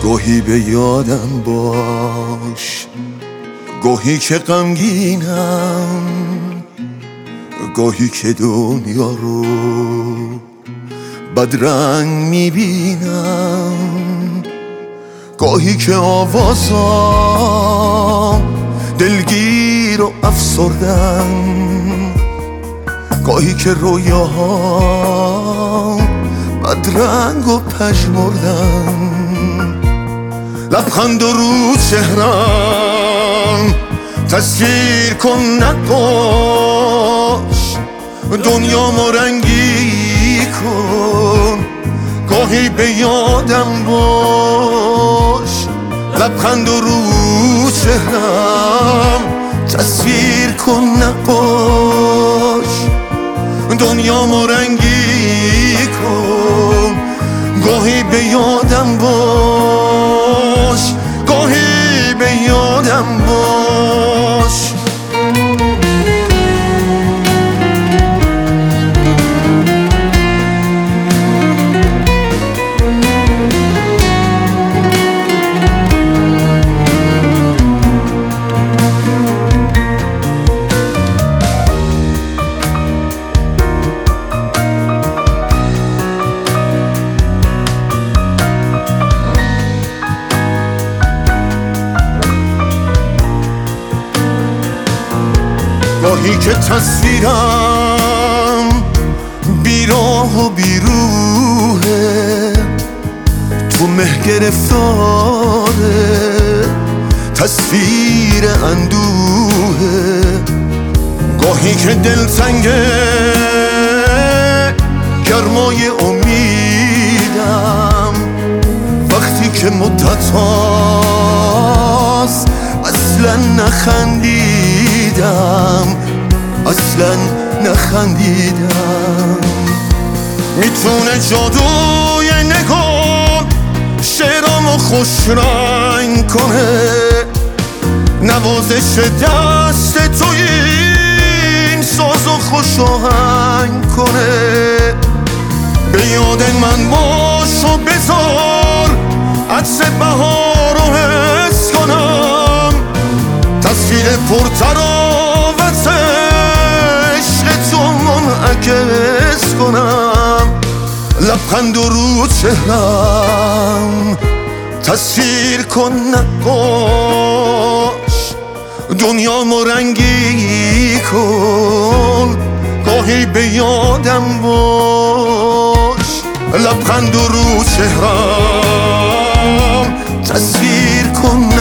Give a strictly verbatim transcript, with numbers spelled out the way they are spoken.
گاهی به یادم باش، گاهی که غمگینم، گاهی که دنیا رو بدرنگ میبینم، گاهی که آوازام دلگیر و افسردم، گاهی که رویاهام بدرنگ و پژمردم. لبخند رو چهرم تصویر کن نقاش، دنیامو رنگی کن، گاهی به یادم باش. لبخند رو چهرم تصویر کن نقاش، دنیامو رنگی کن، گاهی به یادم باش، گاهی به یادم باش. گاهی که تصویرم بیراه و بیروحه، تو مه گرفتاره تصویر اندوهه. گاهی که دلتنگه گرمای امیدم، وقتی که مدت هاست اصلا نخندیدم، اصلا نخندیدم. میتونه جادوی نگاه شعرامو خوش رنگ کنه، نوازش دست توی این سازو خوش آهنگ کنه. به یاد من باش و بذار عطر بهار رو حس کنم، تصویر پرتراوت عشق تو منعکس کنم. لبخند رو چهرم تصویر کن نقاش، دنیامو رنگی کن، گاهی به یادم باش. لبخند رو چهرم تصویر کن